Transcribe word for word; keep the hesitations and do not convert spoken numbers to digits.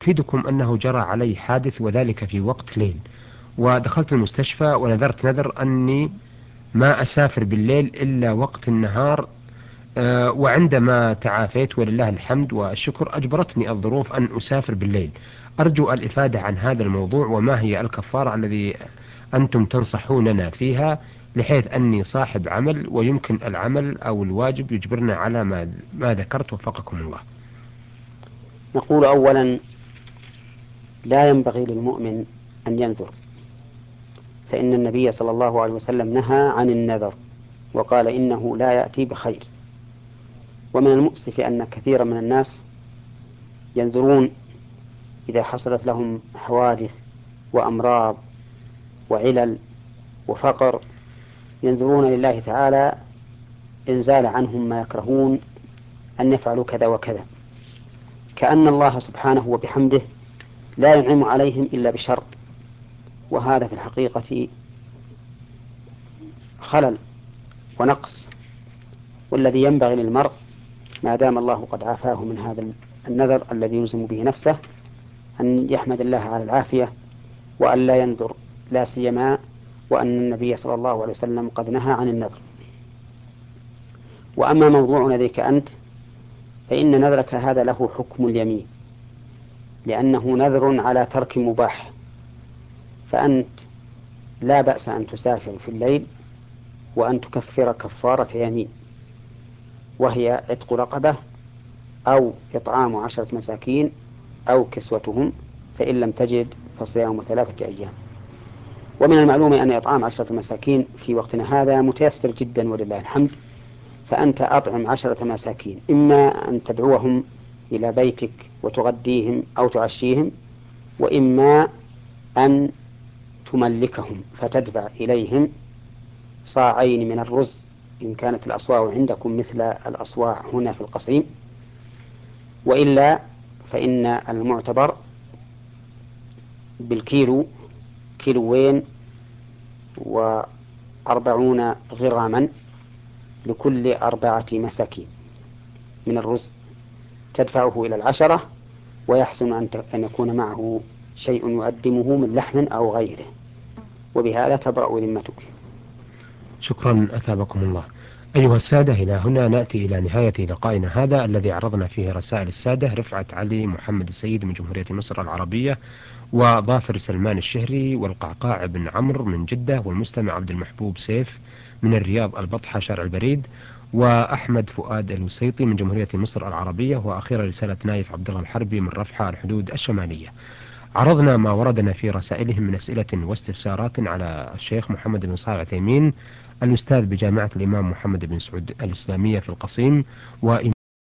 أفيدكم أنه جرى علي حادث وذلك في وقت ليل، ودخلت المستشفى ونذرت نذر أني ما أسافر بالليل إلا وقت النهار. أه وعندما تعافيت ولله الحمد والشكر أجبرتني الظروف أن أسافر بالليل. أرجو الإفادة عن هذا الموضوع، وما هي الكفارة الذي أنتم تنصحوننا فيها، بحيث أني صاحب عمل ويمكن العمل أو الواجب يجبرنا على ما, ما ذكرت، وفقكم الله. نقول أولا: لا ينبغي للمؤمن أن ينذر، فإن النبي صلى الله عليه وسلم نهى عن النذر وقال إنه لا يأتي بخير. ومن المؤسف أن كثيرا من الناس ينذرون إذا حصلت لهم حوادث وأمراض وعلل وفقر، ينذرون لله تعالى إن زال عنهم ما يكرهون أن يفعلوا كذا وكذا، كأن الله سبحانه وبحمده لا ينعم عليهم إلا بشرط، وهذا في الحقيقة خلل ونقص. والذي ينبغي للمرء ما دام الله قد عافاه من هذا النذر الذي يلزم به نفسه أن يحمد الله على العافية وأن لا ينذر، لا سيما وأن النبي صلى الله عليه وسلم قد نهى عن النذر. وأما موضوع نذرك أنت فإن نذرك هذا له حكم اليمين، لأنه نذر على ترك مباح، فأنت لا بأس أن تسافر في الليل وأن تكفر كفارة يمين، وهي عتق رقبة أو إطعام عشرة مساكين أو كسوتهم، فإن لم تجد فصيام ثلاثة أيام. ومن المعلوم أن إطعام عشرة مساكين في وقتنا هذا متيسر جدا ولله الحمد، فأنت أطعم عشرة مساكين، إما أن تدعوهم إلى بيتك وتغديهم أو تعشيهم، وإما أن تملكهم فتدفع إليهم صاعين من الرز إن كانت الأصواع عندكم مثل الأصواع هنا في القصيم، وإلا فإن المعتبر بالكيلو، كيلوين وأربعون غراما لكل أربعة مساكين من الرز، تدفعه إلى العشرة، ويحسن أن يكون معه شيء يؤدمه من لحم أو غيره، وبهذا تبرأ ذمتك. شكرا أثابكم الله. أيها السادة، إلى هنا نأتي إلى نهاية لقائنا هذا الذي عرضنا فيه رسائل السادة رفعت علي محمد السيد من جمهورية مصر العربية، وظافر سلمان الشهري، والقعقاع بن عمرو من جدة، والمستمع عبد المحبوب سيف من الرياض البطحة شارع البريد، وأحمد فؤاد الوسيطي من جمهورية مصر العربية، وأخيرا رسالة نايف عبد الله الحربي من رفحة الحدود الشمالية. عرضنا ما وردنا في رسائلهم من أسئلة واستفسارات على الشيخ محمد بن صالح العثيمين، الأستاذ بجامعة الإمام محمد بن سعود الإسلامية في القصيم، و